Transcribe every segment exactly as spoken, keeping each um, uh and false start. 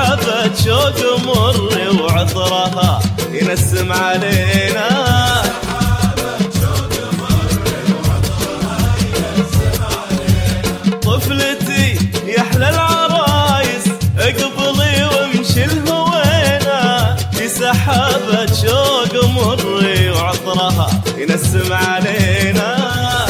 سحابة شوق مر وعطرها ينسم علينا. طفلتي يا احلى العرايس اقبلي وامشي الهوينا، في سحابة شوق مر وعطرها ينسم علينا.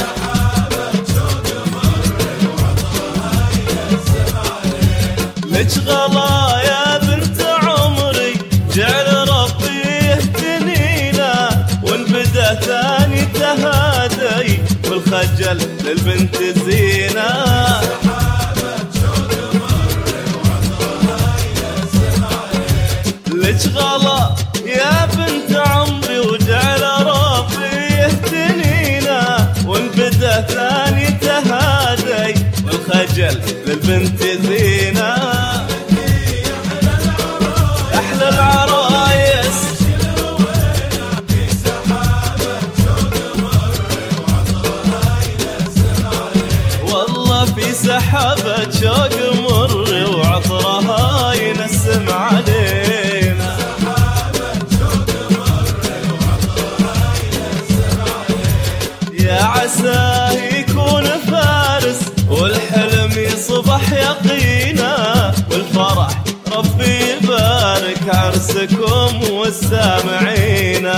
لك غلا يا بنت عمري جعل ربي يهتنينا، وان بدا ثاني تهادي والخجل للبنت زينة. لك غلا يا بنت عمري وجعل ربي يهتنينا، وان بدا ثاني تهادي والخجل للبنت زينة. احلى العرايس والله في سحابة شوق مر وعطرها ينسم علينا. يا عساه يكون فارس والحلم يصبح يقينا، والفرح ربي يبارك عرسكم والسامعين.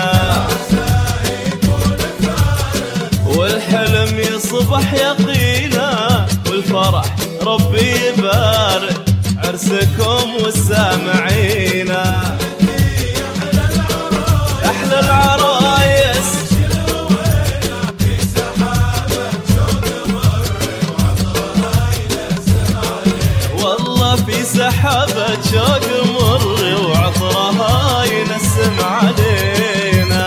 والحلم يصبح يقينا والفرح ربي يبارك عرسكم والسامعين. احلى العرايس والله في سحابة شوق مر وعطرها ينسم علينا.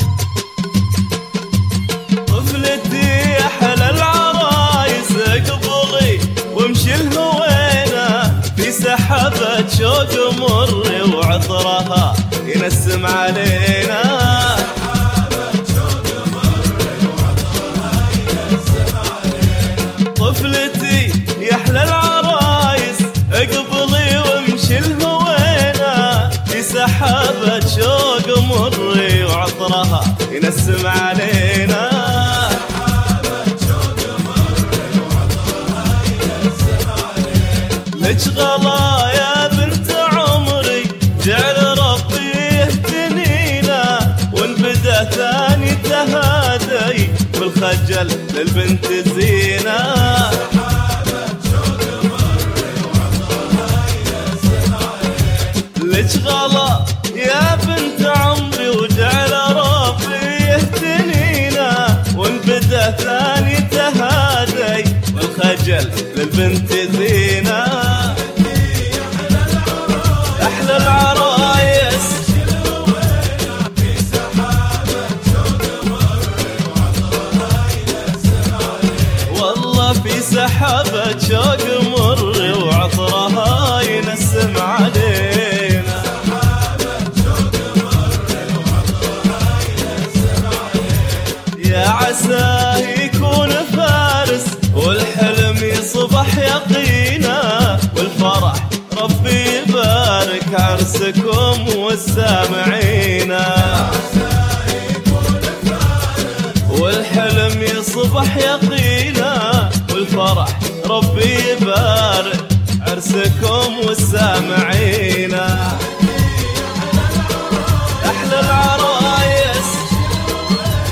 طفلتي يا احلى العرايس اقبلي وامشي الهوينا، في سحابة شوق مر وعطرها ينسم علينا. طفلتي يا احلى العرايس اقبلي وامشي الهوينا، في سحابة شوق مر وعطرها ينسم علينا. لك غلا يا بنت عمري جعل ربي يهتنينا، وان بدا ثاني تهادي والخجل للبنت زينة. لك غلا يا بنت عمري وجعل ربي يهتنينا، وان بدا ثاني تهادي والخجل للبنت زينة. احلى العرايس والله في سحابة شوق مر وعطرها ينسم علينا. يا عساه يكون فارس والحلم يصبح يقينا، والفرح ربي يبارك عرسكم والسامعين. والحلم يصبح يقينا والفرح ربي يبارك عرسكم والسامعين. احلى العرايس